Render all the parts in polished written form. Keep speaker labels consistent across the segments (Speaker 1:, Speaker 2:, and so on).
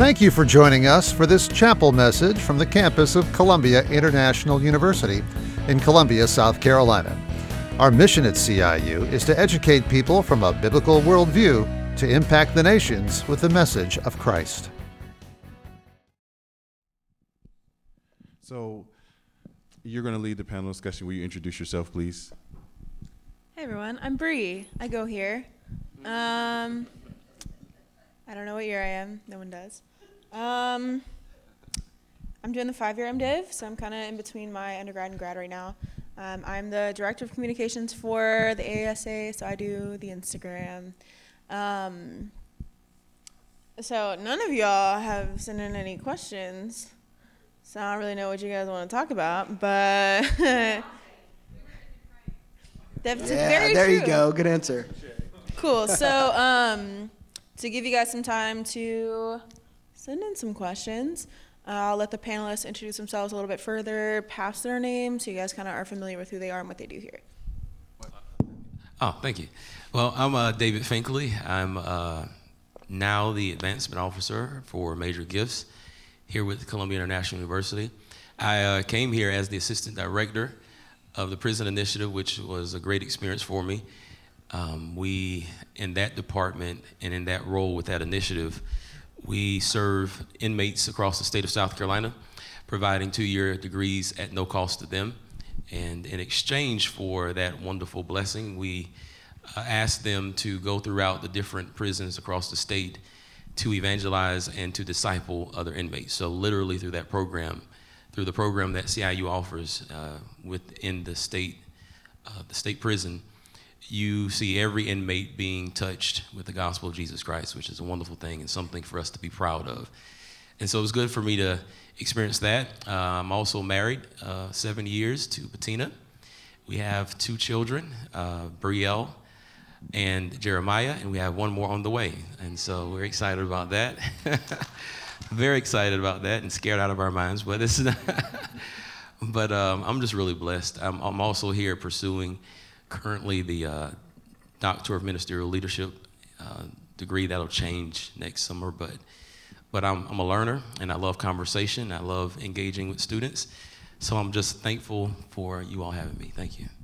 Speaker 1: Thank you for joining us for this chapel message from the campus of Columbia International University in Columbia, South Carolina. Our mission at CIU is to educate people from a biblical worldview to impact the nations with the message of Christ.
Speaker 2: So you're going to lead the panel discussion. Will you introduce yourself, please?
Speaker 3: Hey everyone, I'm Bree. I go here. I don't know what year I am. No one does. I'm doing the 5-year MDiv, so I'm kind of in between my undergrad and grad right now. I'm the director of communications for the AASA, so I do the Instagram. So none of y'all have sent in any questions, so I don't really know what you guys want to talk about, but that's very
Speaker 4: there
Speaker 3: true.
Speaker 4: You go. Good answer.
Speaker 3: Cool. So to give you guys some time to send in some questions, I'll let the panelists introduce themselves a little bit further, pass their name, so you guys kind of are familiar with who they are and what they do here.
Speaker 5: Oh, thank you. Well, I'm David Finkley. I'm now the advancement officer for Major Gifts here with Columbia International University. I came here as the assistant director of the prison initiative, which was a great experience for me. We, in that department and in that role with that initiative, we serve inmates across the state of South Carolina, providing 2-year degrees at no cost to them. And in exchange for that wonderful blessing, we asked them to go throughout the different prisons across the state to evangelize and to disciple other inmates. So literally through that program, through the program that CIU offers within the state prison, you see every inmate being touched with the gospel of Jesus Christ, which is a wonderful thing and something for us to be proud of. And so it was good for me to experience that. I'm also married 7 years to Bettina. We have 2 children, Brielle and Jeremiah, and we have 1 more on the way. And so we're excited about that. Very excited about that and scared out of our minds, but it's but I'm just really blessed. I'm also here pursuing currently the Doctor of Ministerial Leadership degree that'll change next summer, but I'm a learner and I love conversation. I love engaging with students, so I'm just thankful for you all having me. Thank you.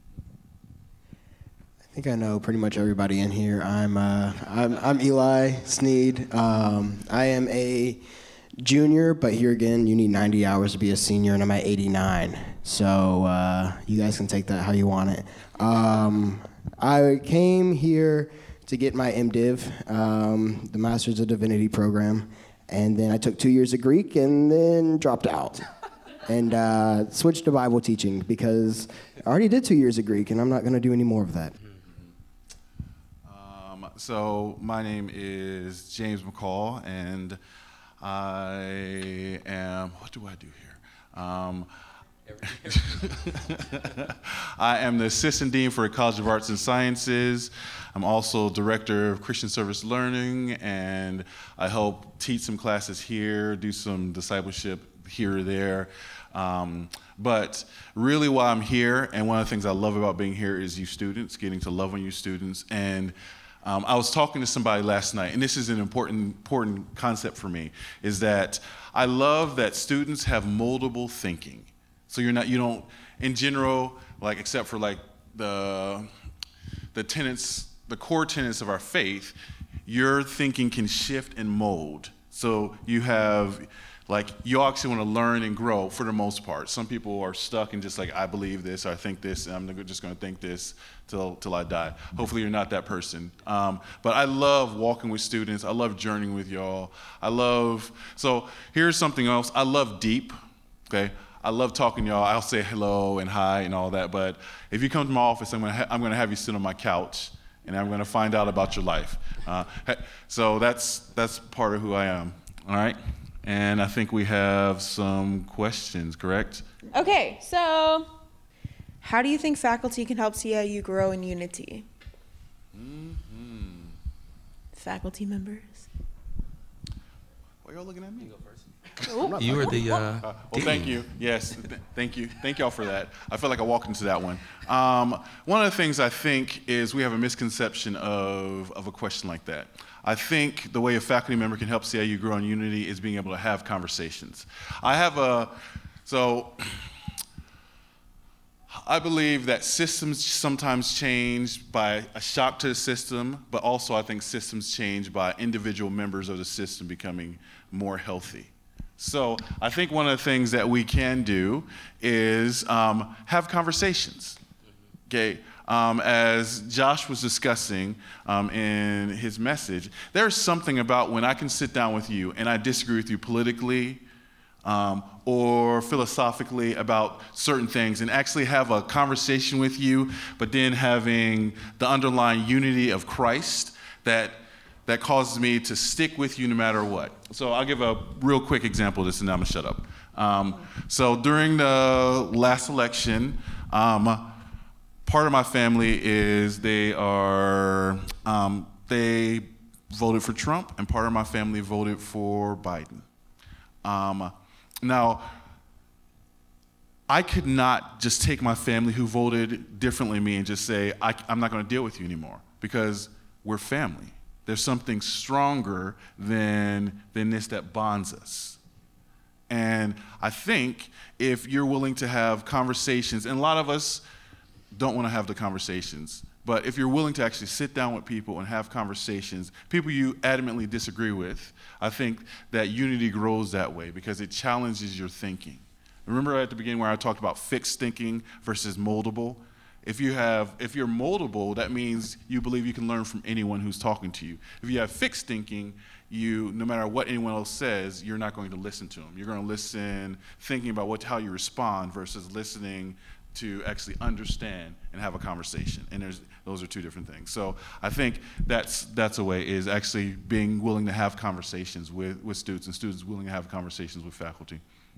Speaker 4: I think I know pretty much everybody in here. I'm Eli Sneed. I am a junior, but here again, you need 90 hours to be a senior, and I'm at 89. So you guys can take that how you want it. I came here to get my MDiv, the Masters of Divinity program, and then I took 2 years of Greek and then dropped out and switched to Bible teaching because I already did 2 years of Greek, and I'm not going to do any more of that.
Speaker 2: So my name is James McCall, and I am, what do I do here? I am the Assistant Dean for the College of Arts and Sciences. I'm also Director of Christian Service Learning, and I help teach some classes here, do some discipleship here or there. But really why I'm here, and one of the things I love about being here is you students, getting to love on you students. And I was talking to somebody last night, and this is an important concept for me, is that I love that students have moldable thinking. So you don't, in general, like except for like the tenets, the core tenets of our faith, your thinking can shift and mold. So you have, like, you actually want to learn and grow for the most part. Some people are stuck and just like, I believe this, or I think this, and I'm just going to think this till I die. Hopefully you're not that person. But I love walking with students. I love journeying with y'all. So here's something else. I love deep, okay? I love talking to y'all. I'll say hello and hi and all that, but if you come to my office, I'm gonna have you sit on my couch, and I'm gonna find out about your life. So that's part of who I am, all right? And I think we have some questions, correct?
Speaker 3: Okay, so how do you think faculty can help CIU grow in unity? Faculty members.
Speaker 2: Why y'all looking at me?
Speaker 5: You were the.
Speaker 2: Well, thank you. Yes, thank you. Thank y'all for that. I feel like I walked into that one. One of the things I think is we have a misconception of a question like that. I think the way a faculty member can help CIU grow in unity is being able to have conversations. I believe that systems sometimes change by a shock to the system, but also I think systems change by individual members of the system becoming more healthy. So I think one of the things that we can do is have conversations. Okay, as Josh was discussing in his message, there's something about when I can sit down with you and I disagree with you politically or philosophically about certain things and actually have a conversation with you, but then having the underlying unity of Christ that causes me to stick with you no matter what. So I'll give a real quick example of this and then I'm gonna shut up. So during the last election, part of my family is they voted for Trump and part of my family voted for Biden. Now, I could not just take my family who voted differently than me and just say, I'm not gonna deal with you anymore because we're family. There's something stronger than this that bonds us. And I think if you're willing to have conversations, and a lot of us don't want to have the conversations, but if you're willing to actually sit down with people and have conversations, people you adamantly disagree with, I think that unity grows that way because it challenges your thinking. Remember at the beginning where I talked about fixed thinking versus moldable? If you're moldable, that means you believe you can learn from anyone who's talking to you. If you have fixed thinking, no matter what anyone else says, you're not going to listen to them. You're going to listen thinking about how you respond versus listening to actually understand and have a conversation. And those are two different things. So I think that's a way, is actually being willing to have conversations with students and students willing to have conversations with faculty.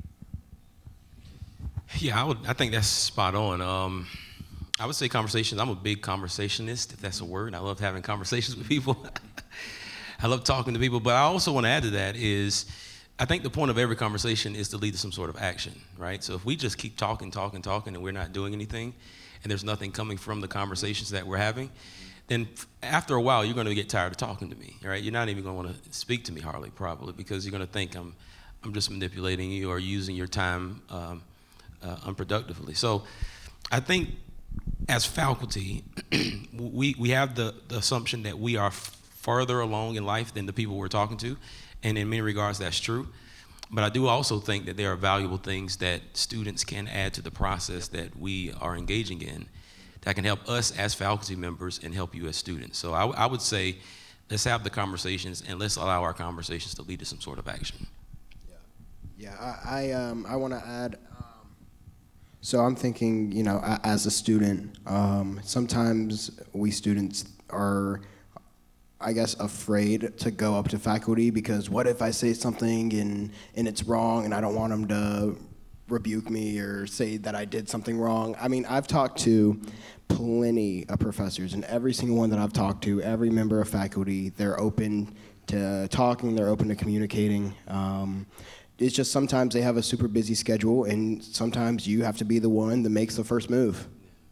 Speaker 5: Yeah, I think that's spot on. I would say conversations. I'm a big conversationist, if that's a word. I love having conversations with people. I love talking to people. But I also want to add to that is I think the point of every conversation is to lead to some sort of action, right? So if we just keep talking, and we're not doing anything, and there's nothing coming from the conversations that we're having, then after a while, you're going to get tired of talking to me, right? You're not even going to want to speak to me hardly, probably, because you're going to think I'm just manipulating you or using your time unproductively. So I think as faculty, we have the assumption that we are farther along in life than the people we're talking to, and in many regards that's true. But I do also think that there are valuable things that students can add to the process that we are engaging in that can help us as faculty members and help you as students. So I would say let's have the conversations and let's allow our conversations to lead to some sort of action.
Speaker 4: Yeah, I want to add. So I'm thinking, as a student, sometimes we students are, I guess, afraid to go up to faculty because what if I say something and it's wrong and I don't want them to rebuke me or say that I did something wrong. I mean, I've talked to plenty of professors, and every single one that I've talked to, every member of faculty, they're open to talking, they're open to communicating. It's just sometimes they have a super busy schedule, and sometimes you have to be the one that makes the first move.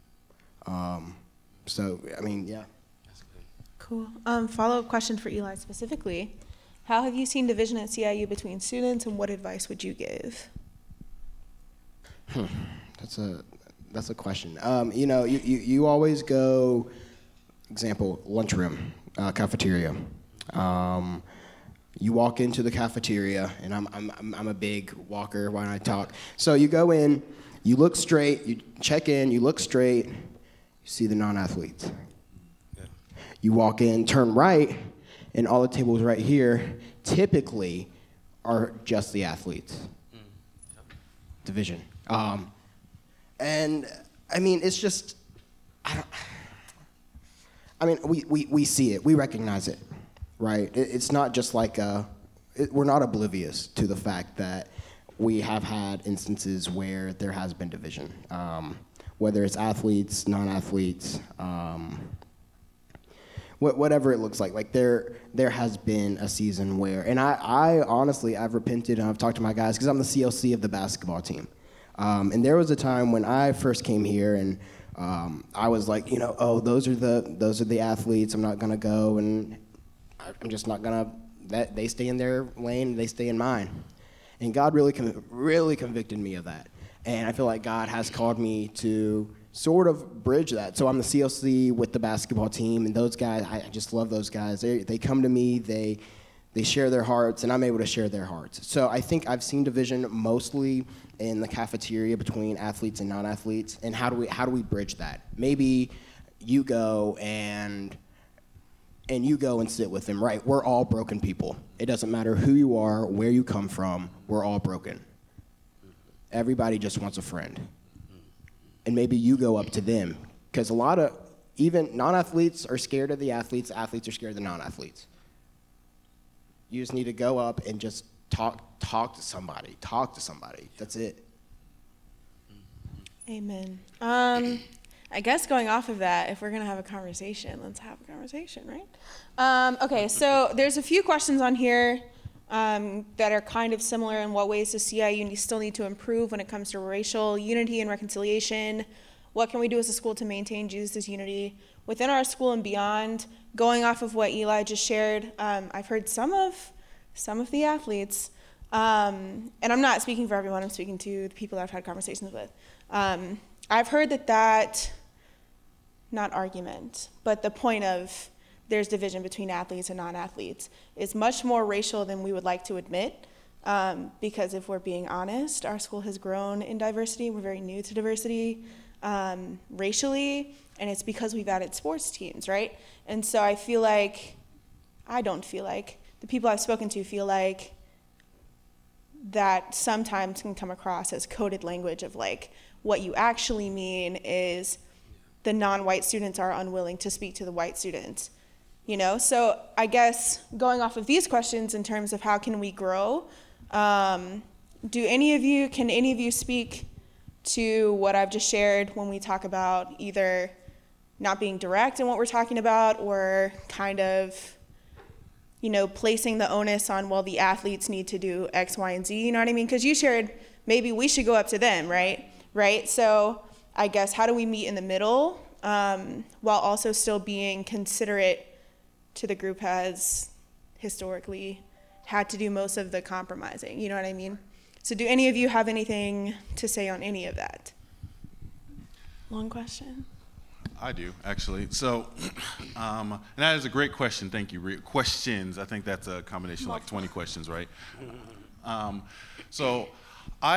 Speaker 4: So, I mean, yeah.
Speaker 3: Cool. Follow-up question for Eli specifically. How have you seen division at CIU between students, and what advice would you give?
Speaker 4: That's a question. You always go, example, lunchroom, cafeteria. You walk into the cafeteria, and I'm a big walker when I talk. So you go in, you look straight, you check in, you look straight, you see the non-athletes. Yeah. You walk in, turn right, and all the tables right here typically are just the athletes. Division. And I mean, it's just, we see it, we recognize it. Right, it's not just like we're not oblivious to the fact that we have had instances where there has been division, whether it's athletes, non-athletes. whatever it looks like there has been a season where, and I honestly, I've repented and I've talked to my guys because I'm the CLC of the basketball team. And there was a time when I first came here and I was like, oh, those are the athletes. I'm not gonna go, and I'm just not gonna. That they stay in their lane, they stay in mine. And God really convicted me of that. And I feel like God has called me to sort of bridge that. So I'm the CLC with the basketball team, and those guys, I just love those guys. They come to me, they share their hearts, and I'm able to share their hearts. So I think I've seen division mostly in the cafeteria between athletes and non-athletes, and how do we bridge that? Maybe you go and sit with them, right? We're all broken people. It doesn't matter who you are, where you come from, we're all broken. Everybody just wants a friend. And maybe you go up to them, because a lot of, even non-athletes are scared of the athletes are scared of the non-athletes. You just need to go up and just talk to somebody. That's it.
Speaker 3: Amen. I guess going off of that, if we're going to have a conversation, let's have a conversation, right? Okay, so there's a few questions on here that are kind of similar in what ways does CIU still need to improve when it comes to racial unity and reconciliation? What can we do as a school to maintain Jesus' unity within our school and beyond? Going off of what Eli just shared, I've heard some of the athletes, and I'm not speaking for everyone, I'm speaking to the people that I've had conversations with. I've heard that not argument, but the point of there's division between athletes and non-athletes is much more racial than we would like to admit, because if we're being honest, our school has grown in diversity. We're very new to diversity racially, and it's because we've added sports teams, right? And so I don't feel like, the people I've spoken to feel like that sometimes can come across as coded language of like, what you actually mean is the non-white students are unwilling to speak to the white students, So I guess going off of these questions in terms of how can we grow, can any of you speak to what I've just shared when we talk about either not being direct in what we're talking about or kind of, placing the onus on, well, the athletes need to do X, Y, and Z, you know what I mean? Because you shared maybe we should go up to them, right? So I guess how do we meet in the middle while also still being considerate to the group has historically had to do most of the compromising, you know what I mean? So do any of you have anything to say on any of that? Long question.
Speaker 2: I do, actually. So, and that is a great question. Thank you. Questions, I think that's a combination of like 20 questions, right? So I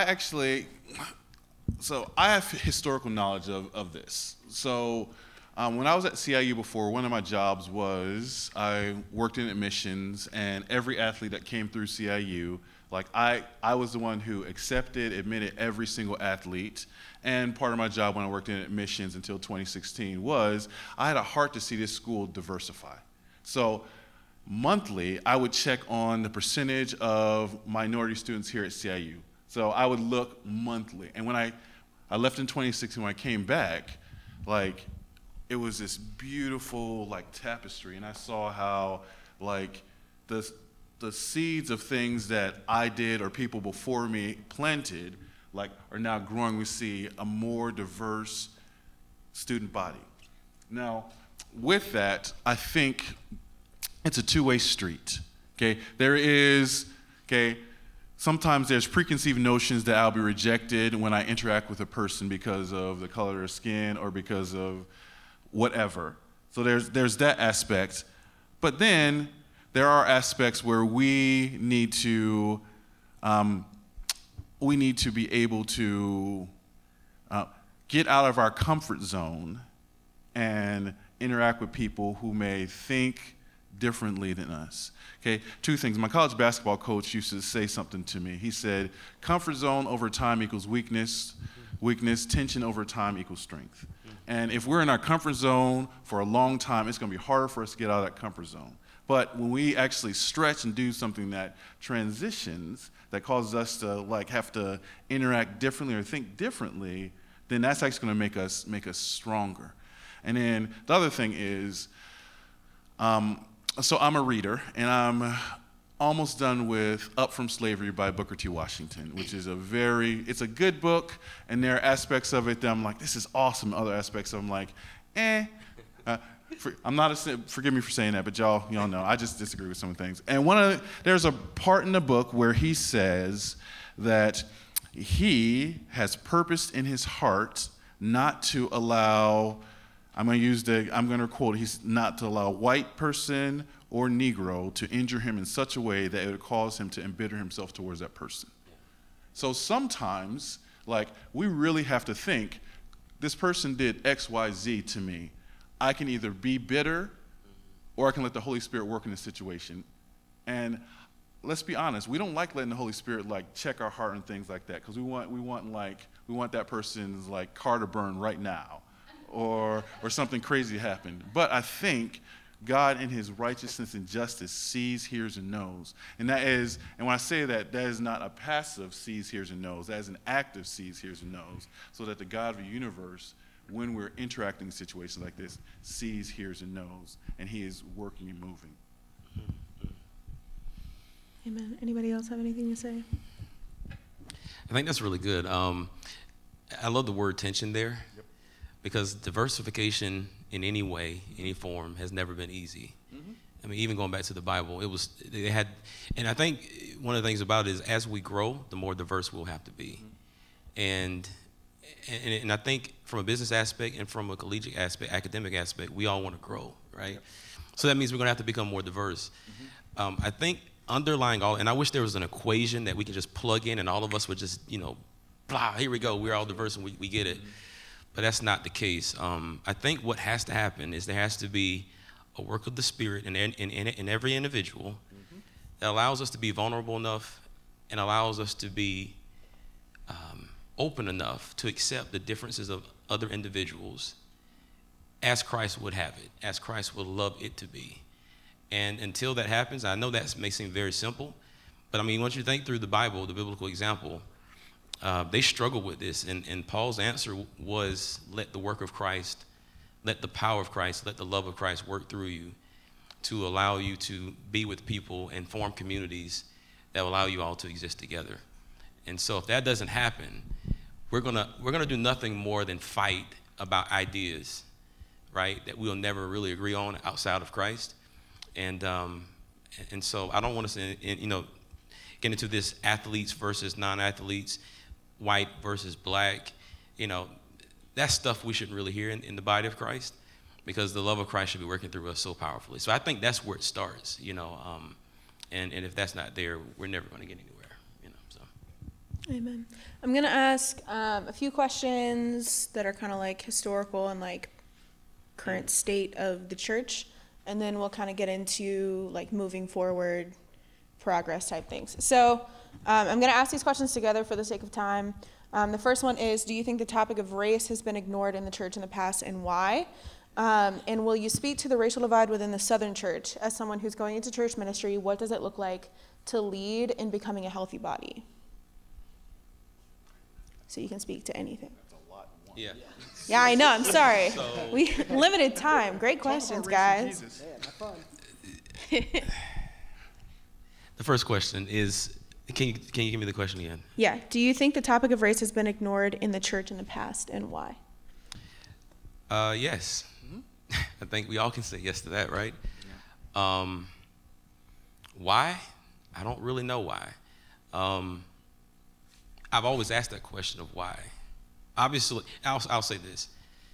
Speaker 2: have historical knowledge of this. So when I was at CIU before, one of my jobs was I worked in admissions, and every athlete that came through CIU, like I was the one who admitted every single athlete. And part of my job when I worked in admissions until 2016 was I had a heart to see this school diversify. So monthly, I would check on the percentage of minority students here at CIU. So I would look monthly. And when I left in 2016, when I came back, like, it was this beautiful, like, tapestry. And I saw how, like, the seeds of things that I did or people before me planted, like, are now growing. We see a more diverse student body. Now, with that, I think it's a two-way street, okay? Sometimes there's preconceived notions that I'll be rejected when I interact with a person because of the color of their skin or because of whatever. So there's that aspect. But then there are aspects where we need to be able to get out of our comfort zone and interact with people who may think differently than us. Okay, two things. My college basketball coach used to say something to me. He said, comfort zone over time equals weakness, tension over time equals strength. And if we're in our comfort zone for a long time, it's going to be harder for us to get out of that comfort zone. But when we actually stretch and do something that transitions, that causes us to like have to interact differently or think differently, then that's actually going to make us stronger. And then the other thing is, So I'm a reader, and I'm almost done with Up From Slavery by Booker T. Washington, which is it's a good book, and there are aspects of it that I'm like, this is awesome. Other aspects I'm like, eh. Forgive me for saying that, but y'all know, I just disagree with some of the things. And there's a part in the book where he says that he has purposed in his heart not to allow, I'm going to quote, he's not to allow white person or Negro to injure him in such a way that it would cause him to embitter himself towards that person. So sometimes, like, we really have to think, this person did X, Y, Z to me. I can either be bitter or I can let the Holy Spirit work in the situation. And let's be honest, we don't like letting the Holy Spirit like check our heart and things like that, because we want that person's like car to burn right now or something crazy happen. But I think God in his righteousness and justice sees, hears, and knows. And when I say that, that is not a passive sees, hears, and knows. That is an active sees, hears, and knows. So that the God of the universe, when we're interacting in situations like this, sees, hears, and knows. And he is working and moving.
Speaker 3: Amen. Anybody else have anything to say?
Speaker 5: I think that's really good. I love the word tension there, because diversification in any way, any form, has never been easy. Mm-hmm. I mean, even going back to the Bible, and I think one of the things about it is, as we grow, the more diverse we'll have to be. Mm-hmm. And I think from a business aspect and from a collegiate aspect, academic aspect, we all want to grow, right? Yep. So that means we're going to have to become more diverse. Mm-hmm. I think underlying all, and I wish there was an equation that we could just plug in and all of us would just, blah, here we go, we're all diverse and we get it. Mm-hmm. But that's not the case. I think what has to happen is there has to be a work of the Spirit in every individual, mm-hmm. that allows us to be vulnerable enough and allows us to be open enough to accept the differences of other individuals as Christ would have it, as Christ would love it to be. And until that happens, I know that may seem very simple, but I mean, once you think through the Bible, the biblical example, they struggle with this. And Paul's answer was, let the work of Christ, let the power of Christ, let the love of Christ work through you to allow you to be with people and form communities that will allow you all to exist together. And so if that doesn't happen, we're gonna do nothing more than fight about ideas, right, that we'll never really agree on outside of Christ. And so I don't want us to, get into this athletes versus non-athletes, white versus black. That's stuff we shouldn't really hear in the body of Christ, because the love of Christ should be working through us so powerfully. So I think that's where it starts, and if that's not there, we're never going to get anywhere, so.
Speaker 3: Amen. I'm going to ask a few questions that are kind of like historical and like current state of the church, and then we'll kind of get into like moving forward, progress type things. So I'm going to ask these questions together for the sake of time. The first one is, do you think the topic of race has been ignored in the church in the past, and why? And will you speak to the racial divide within the Southern church? As someone who's going into church ministry, what does it look like to lead in becoming a healthy body? So you can speak to anything.
Speaker 2: That's a lot.
Speaker 5: Yeah.
Speaker 3: Yeah, I know. I'm sorry. We limited time. Great questions, guys.
Speaker 5: The first question is, can you give me the question again?
Speaker 3: Yeah. Do you think the topic of race has been ignored in the church in the past, and why?
Speaker 5: Yes. Mm-hmm. I think we all can say yes to that, right? Yeah. Why? I don't really know why. I've always asked that question of why. Obviously, I'll say this.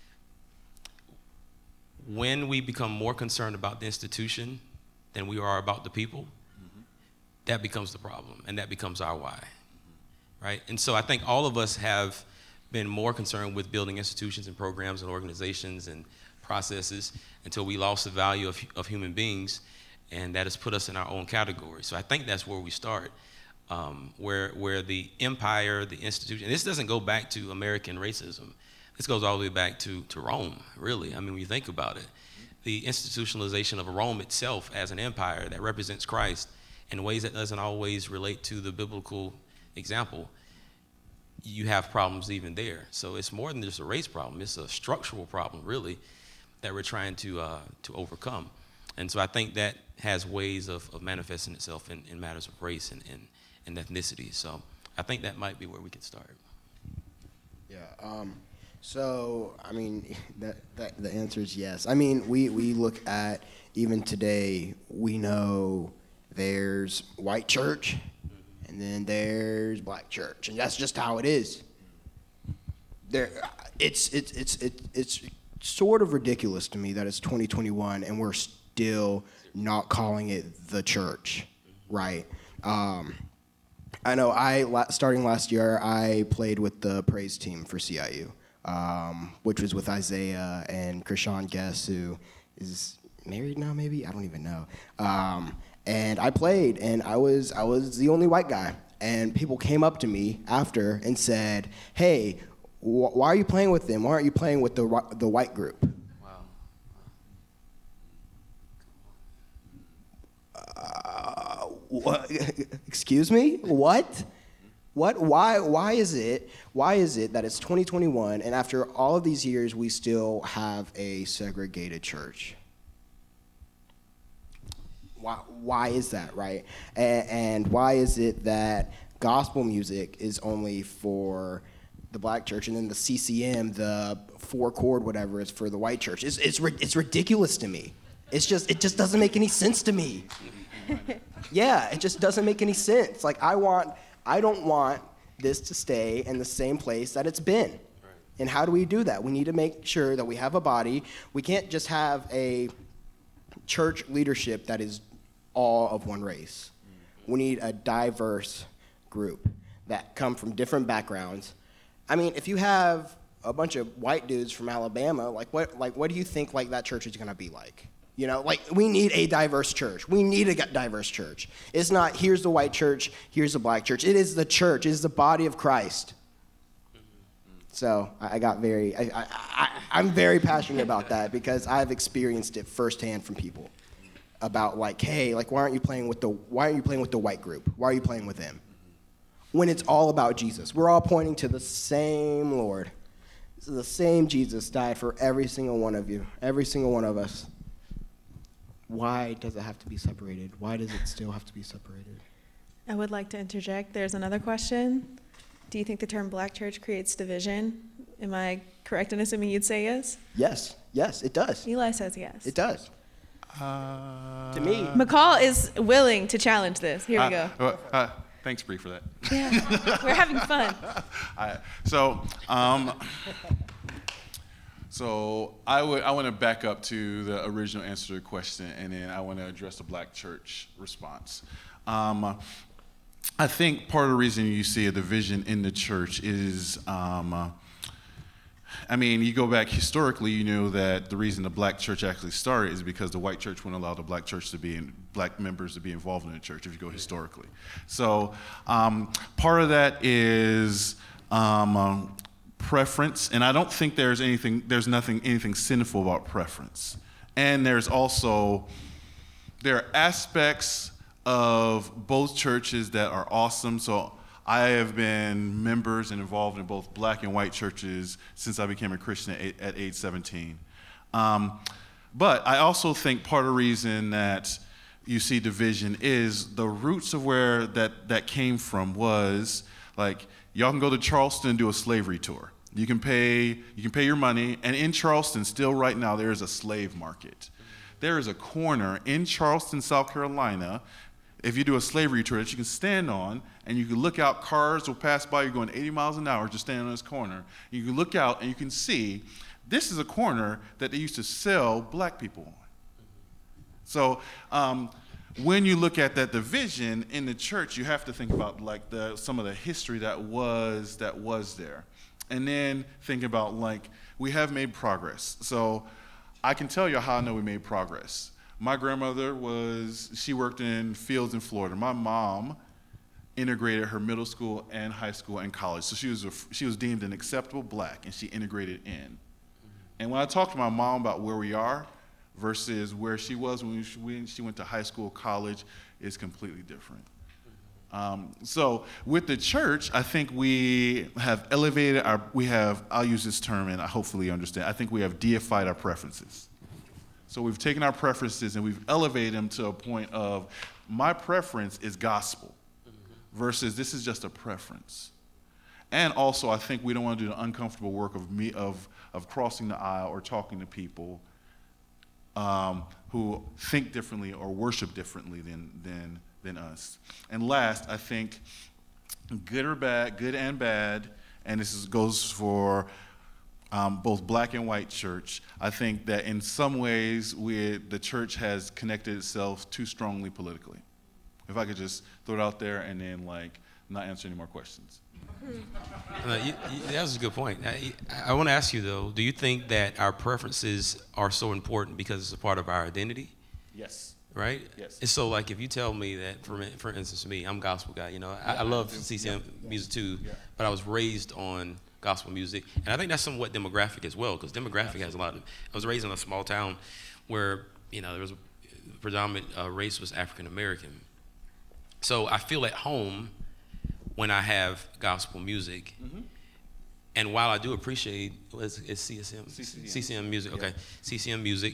Speaker 5: When we become more concerned about the institution than we are about the people, mm-hmm. that becomes the problem, and that becomes our why, right? And so I think all of us have been more concerned with building institutions and programs and organizations and processes until we lost the value of human beings, and that has put us in our own category. So I think that's where we start. Where the empire, the institution, and this doesn't go back to American racism. This goes all the way back to Rome, really. I mean, when you think about it, the institutionalization of Rome itself as an empire that represents Christ in ways that doesn't always relate to the biblical example, you have problems even there. So it's more than just a race problem. It's a structural problem, really, that we're trying to overcome. And so I think that has ways of manifesting itself in matters of race and ethnicity. So I think that might be where we can start.
Speaker 4: Yeah. So I mean, the answer is yes. I mean, we look at even today. We know there's white church, and then there's black church, and that's just how it is. It's sort of ridiculous to me that it's 2021 and we're still not calling it the church, right? I know starting last year, I played with the praise team for CIU, which was with Isaiah and Krishan Guess, who is married now, maybe? I don't even know. And I played, and I was the only white guy. And people came up to me after and said, hey, why are you playing with them? Why aren't you playing with the white group? What? Excuse me? What? Why is it that it's 2021 and after all of these years we still have a segregated church? Why is that, right? And why is it that gospel music is only for the black church, and then the CCM, the 4-chord whatever, is for the white church? It's ridiculous to me. It just doesn't make any sense to me. Yeah, it just doesn't make any sense. Like I don't want this to stay in the same place that it's been. Right. And how do we do that? We need to make sure that we have a body. We can't just have a church leadership that is all of one race. We need a diverse group that come from different backgrounds. I mean, if you have a bunch of white dudes from Alabama, what do you think like that church is going to be like? You know, like we need a diverse church. We need a diverse church. It's not here's the white church, here's the black church. It is the church. It is the body of Christ. So I'm very passionate about that because I've experienced it firsthand from people about like, hey, like why aren't you playing with the white group? Why are you playing with them? When it's all about Jesus. We're all pointing to the same Lord. So the same Jesus died for every single one of you, every single one of us. Why does it have to be separated? Why does it still have to be separated?
Speaker 3: I would like to interject. There's another question. Do you think the term black church creates division? Am I correct in assuming you'd say yes?
Speaker 4: Yes, it does.
Speaker 3: Eli says yes.
Speaker 4: It does. To me.
Speaker 3: McCall is willing to challenge this. Here we go.
Speaker 2: Thanks, Bree, for that.
Speaker 3: Yeah, we're having fun.
Speaker 2: So I want to back up to the original answer to the question, and then I want to address the black church response. I think part of the reason you see a division in the church is, you go back historically, you know that the reason the black church actually started is because the white church wouldn't allow the black members to be involved in the church, if you go historically. So part of that is preference, and I don't think there's anything sinful about preference. And there are aspects of both churches that are awesome. So I have been members and involved in both black and white churches since I became a Christian at age 17. But I also think part of the reason that you see division is the roots of where that came from was like, y'all can go to Charleston and do a slavery tour. You can pay your money, and in Charleston, still right now, there is a slave market. There is a corner in Charleston, South Carolina, if you do a slavery tour that you can stand on, and you can look out, cars will pass by, you're going 80 miles an hour just standing on this corner. You can look out and you can see, this is a corner that they used to sell black people on. So when you look at that division in the church, you have to think about like some of the history that was there. And then think about like, we have made progress. So I can tell you how I know we made progress. My grandmother she worked in fields in Florida. My mom integrated her middle school and high school and college. So she was deemed an acceptable black, and she integrated in. And when I talk to my mom about where we are versus where she was when she went to high school, college, is completely different. So with the church, I think we have elevated I'll use this term and hopefully you understand, I think we have deified our preferences. So we've taken our preferences and we've elevated them to a point of my preference is gospel versus this is just a preference. And also, I think we don't want to do the uncomfortable work of crossing the aisle or talking to people who think differently or worship differently than us. And last, I think good and bad, and goes for both black and white church. I think that in some ways the church has connected itself too strongly politically. If I could just throw it out there and then not answer any more questions.
Speaker 5: That was a good point. I want to ask you, though, do you think that our preferences are so important because it's a part of our identity?
Speaker 2: Yes.
Speaker 5: Right?
Speaker 2: Yes.
Speaker 5: And so, if you tell me that, for instance, me, I'm a gospel guy, I love CCM music too, but I was raised on gospel music. And I think that's somewhat demographic as well, because demographic has a lot of, I was raised in a small town where, there was a predominant race was African American. So I feel at home when I have gospel music. Mm-hmm. And while I do appreciate, it's CCM music, okay, CCM music,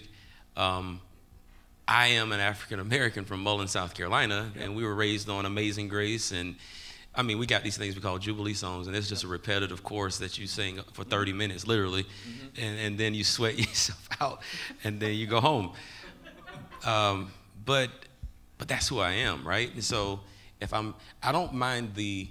Speaker 5: I am an African American from Mullen, South Carolina, and we were raised on Amazing Grace, and we got these things we call Jubilee songs, and it's just a repetitive chorus that you sing for 30 minutes, literally, and then you sweat yourself out, and then you go home. But that's who I am, right? And so I don't mind the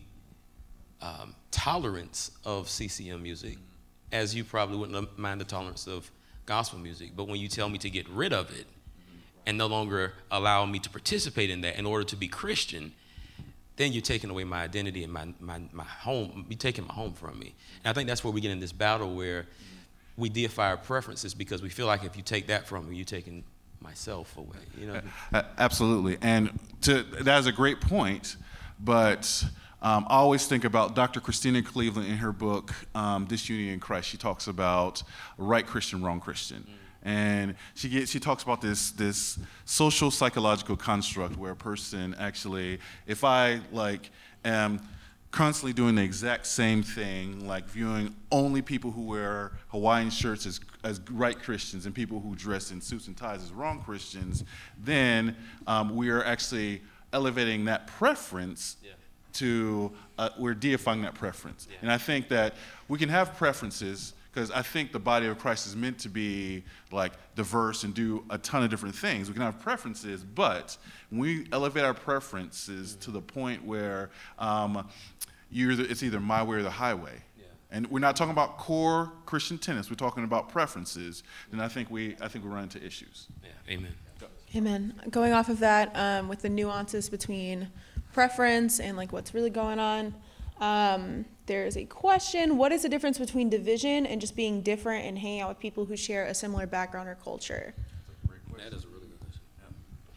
Speaker 5: tolerance of CCM music, as you probably wouldn't mind the tolerance of gospel music. But when you tell me to get rid of it and no longer allow me to participate in that in order to be Christian, then you're taking away my identity and my home. You're taking my home from me. And I think that's where we get in this battle where we deify our preferences because we feel like if you take that from me, you're taking myself away.
Speaker 2: Absolutely. And that is a great point. But I always think about Dr. Christina Cleveland in her book, Disunity in Christ. She talks about right Christian, wrong Christian. And she talks about this social psychological construct where a person actually, if I am constantly doing the exact same thing, viewing only people who wear Hawaiian shirts as right Christians and people who dress in suits and ties as wrong Christians, then we are actually elevating that preference to, we're deifying that preference. Yeah. And I think that we can have preferences because I think the body of Christ is meant to be diverse and do a ton of different things. We can have preferences, but when we elevate our preferences to the point where it's either my way or the highway, and we're not talking about core Christian tenets, we're talking about preferences, then I think we run into issues.
Speaker 5: Yeah, amen.
Speaker 3: Amen. Going off of that, with the nuances between preference and what's really going on, there's a question: what is the difference between division and just being different and hanging out with people who share a similar background or culture?
Speaker 5: That is a really good question. Yeah.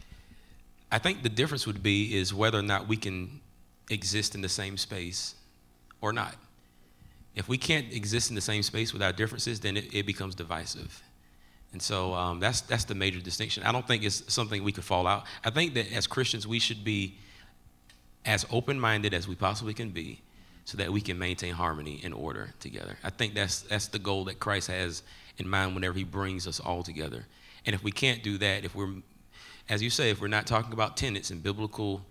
Speaker 5: I think the difference would be is whether or not we can exist in the same space or not. If we can't exist in the same space without differences, then it becomes divisive. And so that's the major distinction. I don't think it's something we could fall out. I think that as Christians, we should be as open-minded as we possibly can be so that we can maintain harmony and order together. I think that's the goal that Christ has in mind whenever he brings us all together. And if we can't do that, if we're, as you say, if we're not talking about tenets and biblical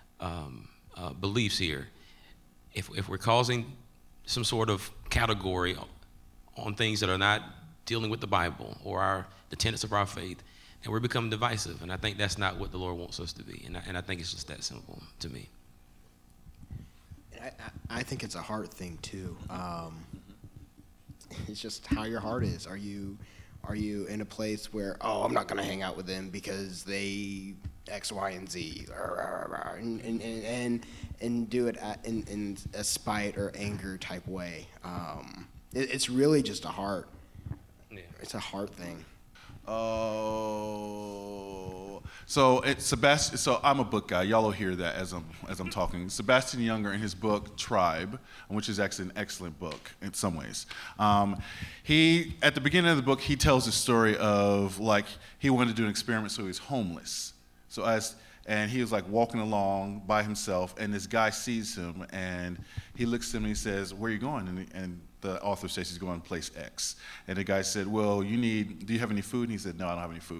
Speaker 5: beliefs here, if we're causing some sort of category on things that are not dealing with the Bible or the tenets of our faith, and we're becoming divisive. And I think that's not what the Lord wants us to be. And I think it's just that simple to me.
Speaker 4: I think it's a heart thing too. It's just how your heart is. Are you in a place where, I'm not going to hang out with them because they X, Y, and Z, and do it in a spite or anger type way. It's really just a heart. Yeah. It's a heart thing.
Speaker 2: So it's Sebastian. So I'm a book guy. Y'all will hear that as I'm talking. Sebastian Junger, in his book Tribe, which is actually an excellent book in some ways. He at the beginning of the book he tells a story of he wanted to do an experiment, so he was homeless. And he was walking along by himself, and this guy sees him, and he looks at him and he says, "Where are you going?" And the author says he's going to place X. And the guy said, "Well, do you have any food?" And he said, "No, I don't have any food."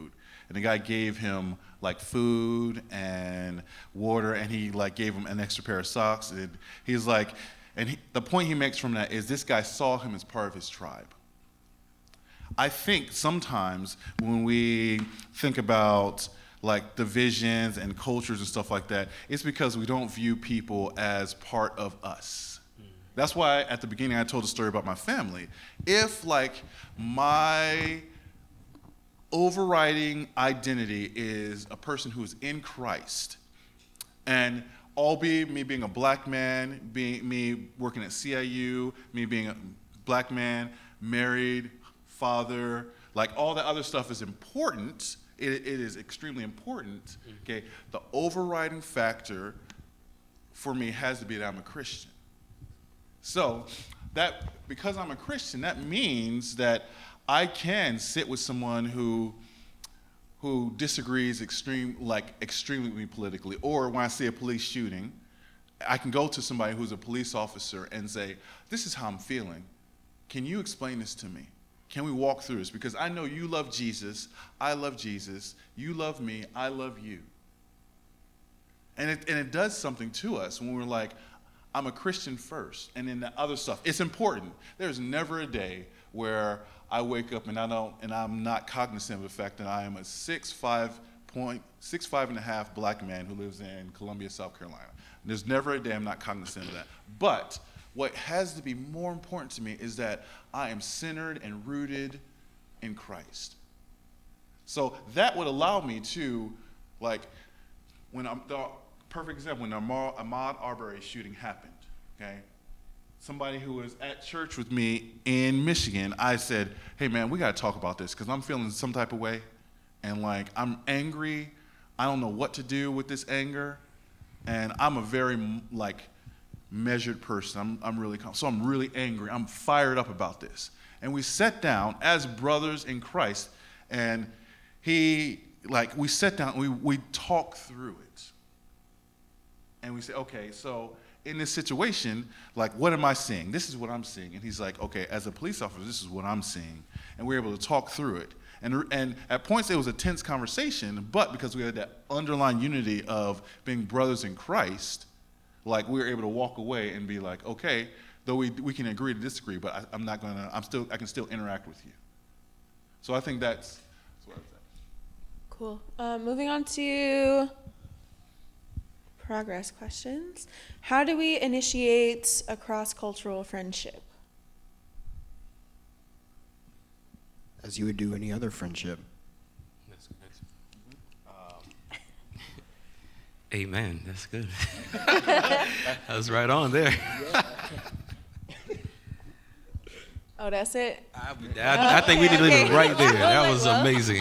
Speaker 2: and the guy gave him like food and water, and he like gave him an extra pair of socks. And he's like, the point he makes from that is this guy saw him as part of his tribe. I think sometimes when we think about like divisions and cultures and stuff like that, it's because we don't view people as part of us. That's why at the beginning I told a story about my family. If like my overriding identity is a person who is in Christ, and albeit me being a black man, me working at CIU, me being a black man, married, father, like all that other stuff is important. It is extremely important. Okay, the overriding factor for me has to be that I'm a Christian. So that because I'm a Christian, that means that I can sit with someone who disagrees extremely with me politically, or when I see a police shooting, I can go to somebody who's a police officer and say, "This is how I'm feeling. Can you explain this to me? Can we walk through this? Because I know you love Jesus, I love Jesus, you love me, I love you." And it does something to us when we're like, I'm a Christian first, and then the other stuff. It's important. There's never a day where I wake up and I'm not cognizant of the fact that I am a 6'5" black man who lives in Columbia, South Carolina. There's never a day I'm not cognizant of that. But what has to be more important to me is that I am centered and rooted in Christ. So that would allow me to, like, the perfect example, when the Ahmaud Arbery shooting happened, okay? Somebody who was at church with me in Michigan, I said, "Hey man, we gotta talk about this because I'm feeling some type of way, and like I'm angry. I don't know what to do with this anger, and I'm a very like measured person. I'm really so I'm really angry. I'm fired up about this." And we sat down as brothers in Christ, and we sat down, we talked through it. And we said, okay, so in this situation, like, what am I seeing? This is what I'm seeing. And he's like, okay, as a police officer, this is what I'm seeing. And we were able to talk through it. And at points, it was a tense conversation, but because we had that underlying unity of being brothers in Christ, like, we were able to walk away and be like, okay, though we can agree to disagree, but I can still interact with you. So I think that's what I'd say.
Speaker 3: Cool. Moving on to progress questions. How do we initiate a cross-cultural friendship?
Speaker 4: As you would do any other friendship.
Speaker 5: Amen. That's good. That was right on there.
Speaker 3: Oh, that's it?
Speaker 5: I think we need to leave it right there. That was amazing.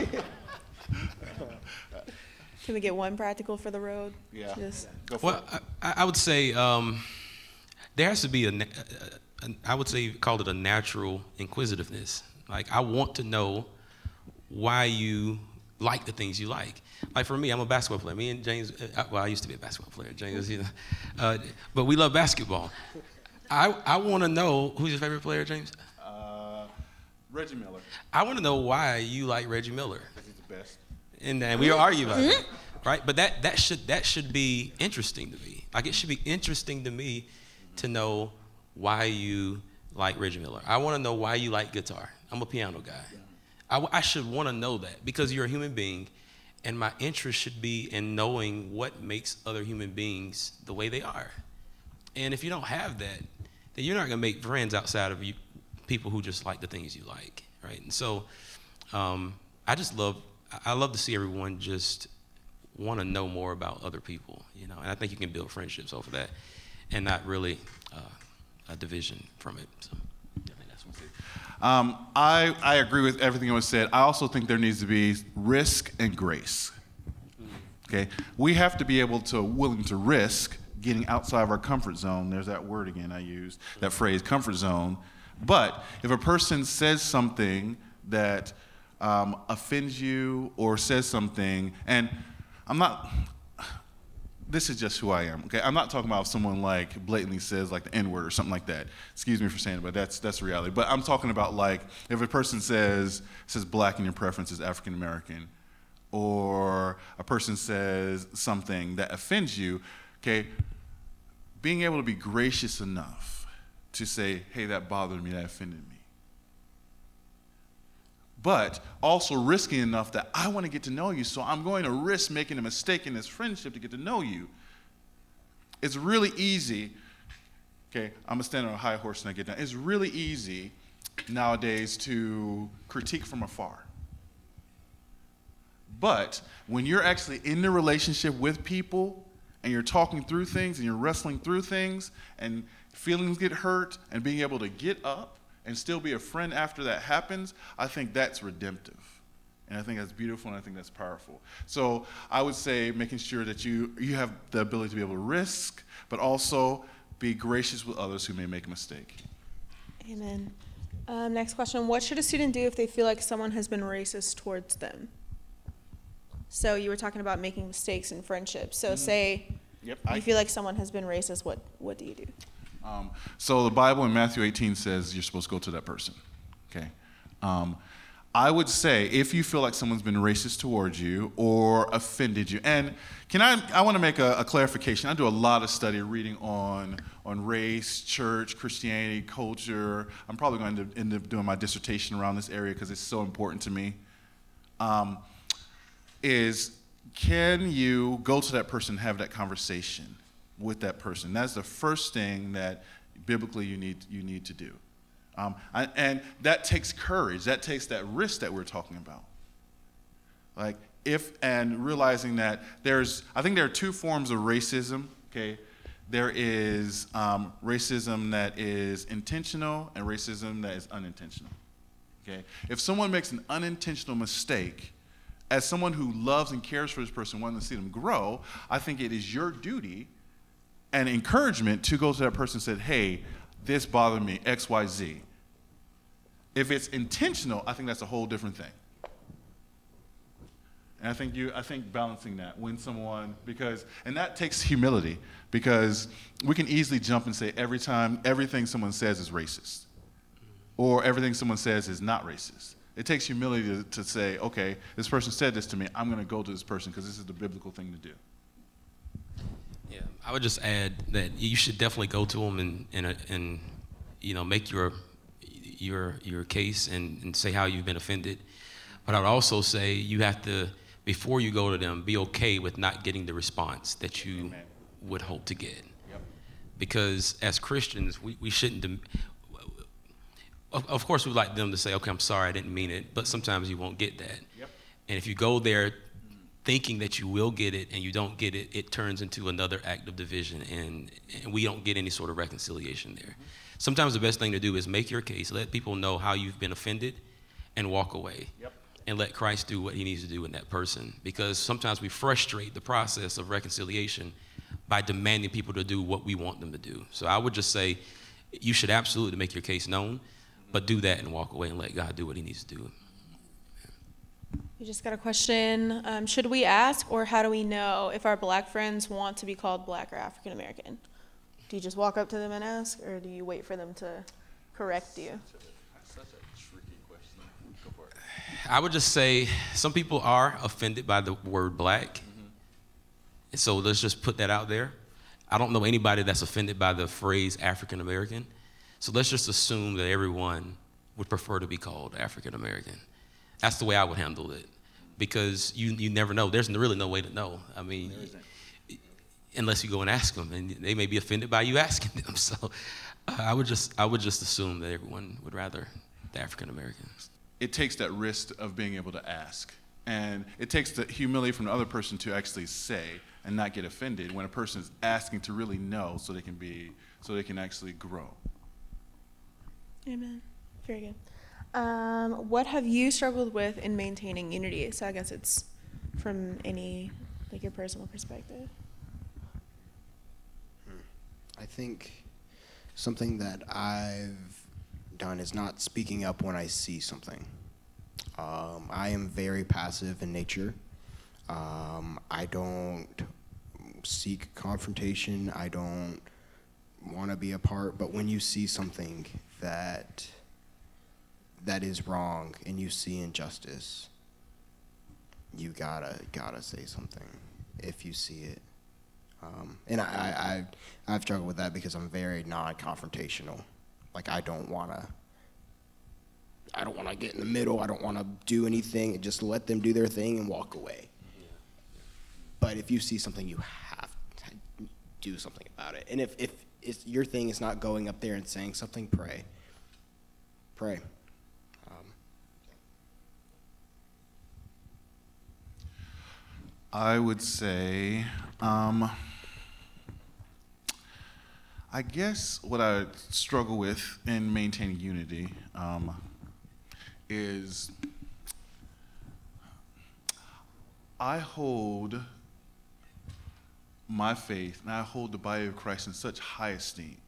Speaker 3: Can we get one practical for the road?
Speaker 2: Yeah.
Speaker 3: Go
Speaker 2: for
Speaker 5: it. I would say there has to be I would say call it a natural inquisitiveness. Like, I want to know why you like the things you like. Like, for me, I'm a basketball player. Me and James, I used to be a basketball player. James, but we love basketball. I want to know, who's your favorite player, James?
Speaker 2: Reggie Miller.
Speaker 5: I want to know why you like Reggie Miller.
Speaker 2: Because he's the best.
Speaker 5: And we argue about that, right? But that should be interesting to me. Like, it should be interesting to me to know why you like Reggie Miller. I want to know why you like guitar. I'm a piano guy. I should want to know that because you're a human being, and my interest should be in knowing what makes other human beings the way they are. And if you don't have that, then you're not going to make friends outside of you, people who just like the things you like, right? And so I love to see everyone just want to know more about other people, and I think you can build friendships over that and not really a division from it. So I think that's what's it.
Speaker 2: I agree with everything that was said. I also think there needs to be risk and grace. Okay, we have to be willing to risk getting outside of our comfort zone. There's that word again I used, that phrase, comfort zone. But if a person says something that offends you or says something, and this is just who I am, okay? I'm not talking about if someone like blatantly says like the N-word or something like that. Excuse me for saying it, but that's reality. But I'm talking about like if a person says black and your preference is African American, or a person says something that offends you, okay, being able to be gracious enough to say, hey, that bothered me, that offended me. But also risking enough that I want to get to know you, so I'm going to risk making a mistake in this friendship to get to know you. It's really easy, okay, I'm going to stand on a high horse and I get down. It's really easy nowadays to critique from afar. But when you're actually in the relationship with people and you're talking through things and you're wrestling through things and feelings get hurt and being able to get up and still be a friend after that happens, I think that's redemptive. And I think that's beautiful, and I think that's powerful. So I would say making sure that you have the ability to be able to risk, but also be gracious with others who may make a mistake.
Speaker 3: Amen. Next question. What should a student do if they feel like someone has been racist towards them? So you were talking about making mistakes in friendships. So say you feel like someone has been racist, what do you do?
Speaker 2: So the Bible in Matthew 18 says you're supposed to go to that person, okay? I would say if you feel like someone's been racist towards you or offended you, and I want to make a clarification. I do a lot of study reading on race, church, Christianity, culture. I'm probably going to end up doing my dissertation around this area because it's so important to me. Can you go to that person and have that conversation with that person? That's the first thing that biblically you need to do. And that takes courage. That takes that risk that we're talking about. And realizing that I think there are two forms of racism, okay? There is racism that is intentional and racism that is unintentional, okay? If someone makes an unintentional mistake, as someone who loves and cares for this person, wanting to see them grow, I think it is your duty and encouragement to go to that person and say, hey, this bothered me, X, Y, Z. If it's intentional, I think that's a whole different thing. And I think balancing that when someone, and that takes humility, because we can easily jump and say everything someone says is racist, or everything someone says is not racist. It takes humility to say, okay, this person said this to me, I'm going to go to this person because this is the biblical thing to do.
Speaker 5: Yeah, I would just add that you should definitely go to them and make your case and say how you've been offended. But I would also say you have to, before you go to them, be okay with not getting the response that you
Speaker 2: Amen.
Speaker 5: would hope to get.
Speaker 2: Yep.
Speaker 5: Because as Christians, we shouldn't. Of course, we'd like them to say, okay, I'm sorry, I didn't mean it, but sometimes you won't get that.
Speaker 2: Yep.
Speaker 5: And if you go there thinking that you will get it and you don't get it, it turns into another act of division, and we don't get any sort of reconciliation there. Sometimes the best thing to do is make your case, let people know how you've been offended, and walk away.
Speaker 2: Yep.
Speaker 5: And let Christ do what he needs to do in that person. Because sometimes we frustrate the process of reconciliation by demanding people to do what we want them to do. So I would just say you should absolutely make your case known, but do that and walk away and let God do what he needs to do.
Speaker 3: We just got a question. Should we ask, or how do we know if our black friends want to be called black or African American? Do you just walk up to them and ask, or do you wait for them to correct you?
Speaker 2: That's such a tricky question. Go for it.
Speaker 5: I would just say some people are offended by the word black. And so let's just put that out there. I don't know anybody that's offended by the phrase African American. So let's just assume that everyone would prefer to be called African American. That's the way I would handle it, because you never know. There's really no way to know. I mean, unless you go and ask them, and they may be offended by you asking them. So I would just assume that everyone would rather the African Americans.
Speaker 2: It takes that risk of being able to ask, and it takes the humility from the other person to actually say and not get offended when a person is asking to really know, so they can actually grow.
Speaker 3: Amen. Very good. What have you struggled with in maintaining unity? So I guess it's from your personal perspective.
Speaker 4: I think something that I've done is not speaking up when I see something. I am very passive in nature. I don't seek confrontation. I don't want to be a part. But when you see something that is wrong and you see injustice, you gotta say something if you see it. And I've struggled with that because I'm very non-confrontational. Like I don't wanna get in the middle. I don't wanna do anything and just let them do their thing and walk away. But if you see something, you have to do something about it. And if your thing is not going up there and saying something, pray.
Speaker 2: I would say, I guess what I struggle with in maintaining unity is I hold my faith and I hold the body of Christ in such high esteem.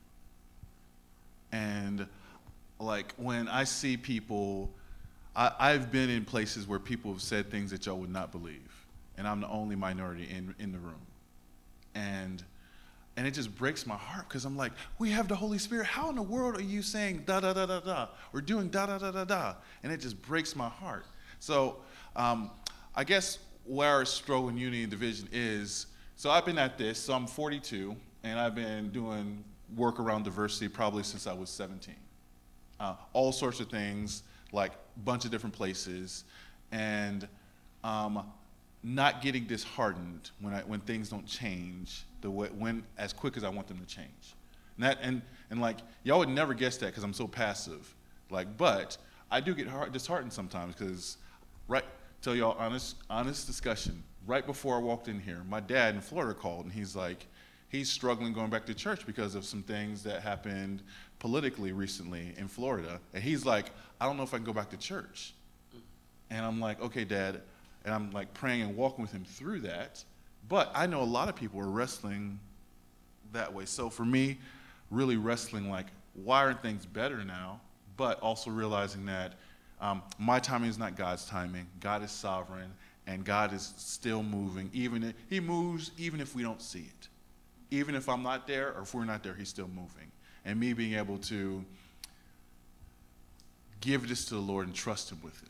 Speaker 2: And like when I see people, I've been in places where people have said things that y'all would not believe. And I'm the only minority in the room. And it just breaks my heart because I'm like, we have the Holy Spirit. How in the world are you saying da da da da da or doing da da da da da? And it just breaks my heart. So I guess where our struggle in unity and division is, so I've been at this, so I'm 42, and I've been doing work around diversity probably since I was 17. All sorts of things, like a bunch of different places, and not getting disheartened when things don't change as quick as I want them to change. And like y'all would never guess that because I'm so passive. Like, but I do get disheartened sometimes because tell y'all honest discussion. Right before I walked in here, my dad in Florida called and he's like, he's struggling going back to church because of some things that happened politically recently in Florida. And he's like, I don't know if I can go back to church. And I'm like, okay, Dad. And I'm like praying and walking with him through that. But I know a lot of people are wrestling that way. So for me, really wrestling like, why aren't things better now? But also realizing that my timing is not God's timing. God is sovereign, and God is still moving. He moves even if we don't see it. Even if I'm not there or if we're not there, he's still moving. And me being able to give this to the Lord and trust him with it.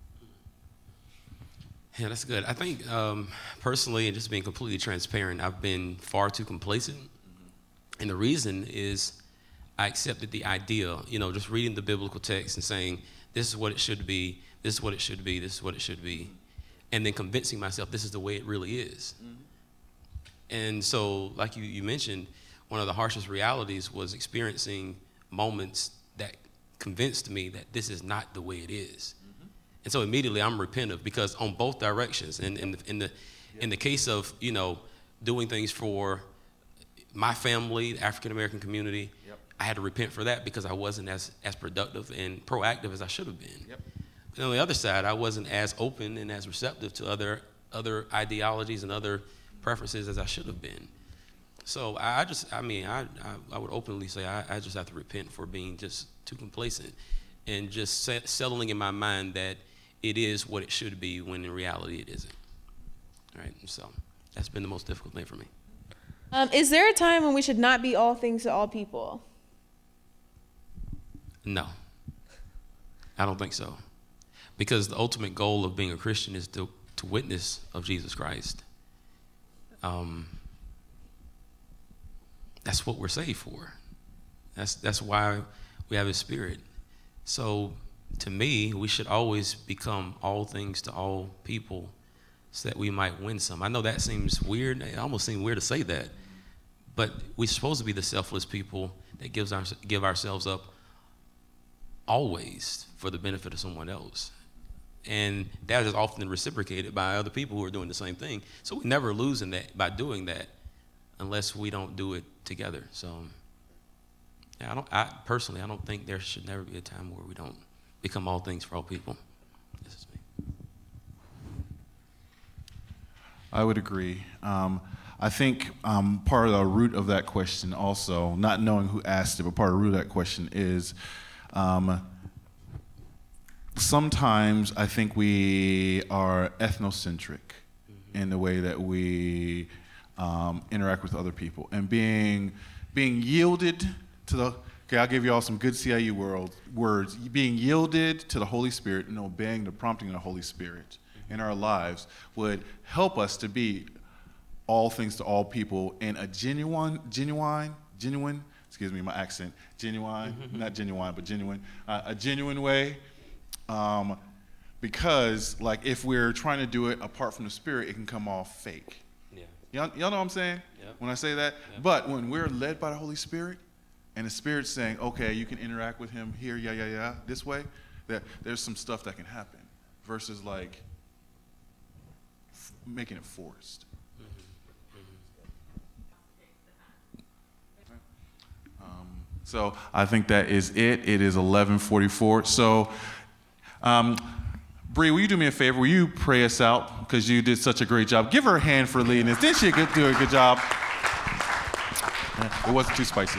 Speaker 5: Yeah, that's good. I think personally, and just being completely transparent, I've been far too complacent. And the reason is I accepted the idea, just reading the biblical text and saying, this is what it should be, this is what it should be, this is what it should be, and then convincing myself this is the way it really is. Mm-hmm. And so, like you mentioned, one of the harshest realities was experiencing moments that convinced me that this is not the way it is. Mm-hmm. And so immediately I'm repentant because on both directions, and in the case of, doing things for my family, the African American community, yep. I had to repent for that because I wasn't as productive and proactive as I should have been. Yep. And on the other side, I wasn't as open and as receptive to other ideologies and other preferences as I should have been. So I would openly say I just have to repent for being just too complacent and just settling in my mind that it is what it should be when in reality it isn't. All right, so that's been the most difficult thing for me.
Speaker 3: Is there a time when we should not be all things to all people?
Speaker 5: No, I don't think so. Because the ultimate goal of being a Christian is to witness of Jesus Christ. That's what we're saved for. That's why we have his Spirit. So to me, we should always become all things to all people so that we might win some. I know that seems weird. It almost seems weird to say that. But we're supposed to be the selfless people that give ourselves up always for the benefit of someone else. And that is often reciprocated by other people who are doing the same thing. So we never lose in that by doing that unless we don't do it together. So yeah, I personally don't think there should never be a time where we don't become all things for all people. This is me.
Speaker 2: I would agree. I think part of the root of that question also, not knowing who asked it, but part of the root of that question is sometimes I think we are ethnocentric in the way that we interact with other people, and being yielded to the, okay, I'll give you all some good CIU words, being yielded to the Holy Spirit and obeying the prompting of the Holy Spirit in our lives would help us to be all things to all people in a genuine, excuse me, my accent, genuine, not genuine, but genuine, a genuine way. Because like if we're trying to do it apart from the Spirit, it can come off fake.
Speaker 5: Yeah.
Speaker 2: Y'all know what I'm saying when I say that? But when we're led by the Holy Spirit, and the Spirit's saying, okay, you can interact with him here, this way, that there's some stuff that can happen versus like making it forced. So I think that is it. It is 11:44. So, Bree, will you do me a favor? Will you pray us out? Because you did such a great job. Give her a hand for leading this. Didn't she do a good job? It wasn't too spicy.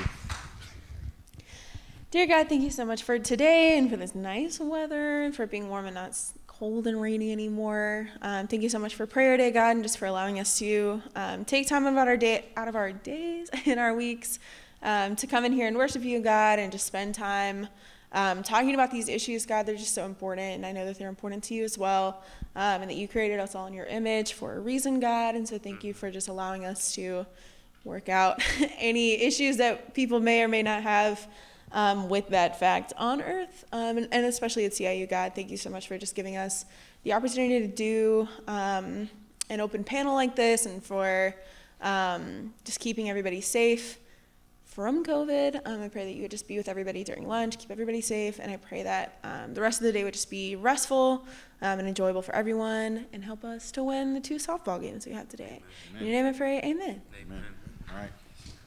Speaker 3: Dear God, thank you so much for today and for this nice weather and for being warm and not cold and rainy anymore. Thank you so much for prayer day, God, and just for allowing us to take time out of our days and our weeks to come in here and worship you, God, and just spend time talking about these issues, God. They're just so important, and I know that they're important to you as well, and that you created us all in your image for a reason, God, and so thank you for just allowing us to work out any issues that people may or may not have with that fact on earth, and especially at CIU, God. Thank you so much for just giving us the opportunity to do an open panel like this, and for just keeping everybody safe from COVID. I pray that you would just be with everybody during lunch, keep everybody safe, and I pray that the rest of the day would just be restful and enjoyable for everyone, and help us to win the 2 softball games we have today. Amen. In your name I pray, amen.
Speaker 2: Amen. All right.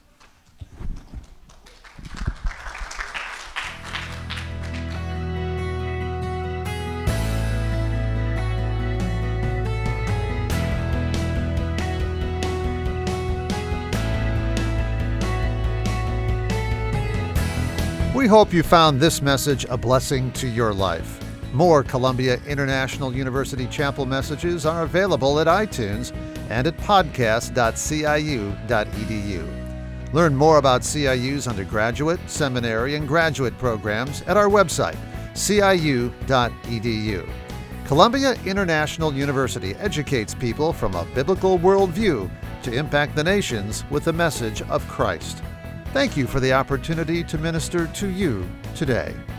Speaker 1: We hope you found this message a blessing to your life. More Columbia International University Chapel messages are available at iTunes and at podcast.ciu.edu. Learn more about CIU's undergraduate, seminary, and graduate programs at our website, ciu.edu. Columbia International University educates people from a biblical worldview to impact the nations with the message of Christ. Thank you for the opportunity to minister to you today.